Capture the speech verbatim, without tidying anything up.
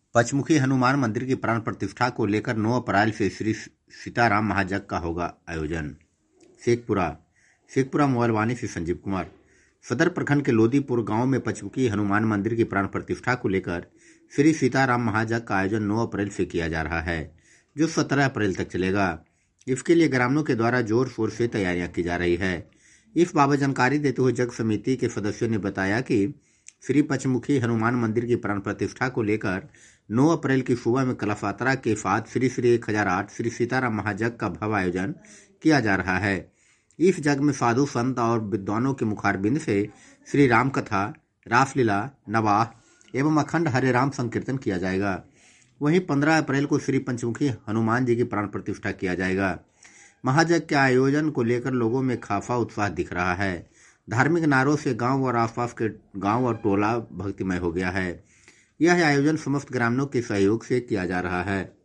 पचमुखी हनुमान मंदिर की प्राण प्रतिष्ठा को लेकर नौ अप्रैल से श्री सीताराम महायज्ञ का होगा आयोजन। शेखपुरा शेखपुरा मोबाइलवाणी से संजीव कुमार। सदर प्रखंड के लोदीपुर गांव में पचमुखी हनुमान मंदिर की प्राण प्रतिष्ठा को लेकर श्री सीताराम महायज्ञ का आयोजन नौ अप्रैल से किया जा रहा है, जो सत्रह अप्रैल तक चलेगा। इसके लिए ग्रामीणों के द्वारा जोर शोर से तैयारियां की जा रही है। इस बाबत जानकारी देते हुए जग समिति के सदस्यों ने बताया कि श्री पचमुखी हनुमान मंदिर की प्राण प्रतिष्ठा को लेकर नौ अप्रैल की सुबह में कलश यात्रा के साथ श्री श्री एक हजार आठ श्री सीताराम महायज्ञ का भव्य आयोजन किया जा रहा है। इस यज्ञ में साधु संत और विद्वानों के मुखारबिंद से श्री राम कथा, रासलीला, नवाह एवं अखंड हरे राम संकीर्तन किया जाएगा। वहीं पंद्रह अप्रैल को श्री पंचमुखी हनुमान जी की प्राण प्रतिष्ठा किया जाएगा। महायज्ञ के आयोजन को लेकर लोगों में खासा उत्साह दिख रहा है। धार्मिक नारों से गांव और आसपास के गांव और टोला भक्तिमय हो गया है। यह आयोजन समस्त ग्रामीणों के सहयोग से किया जा रहा है।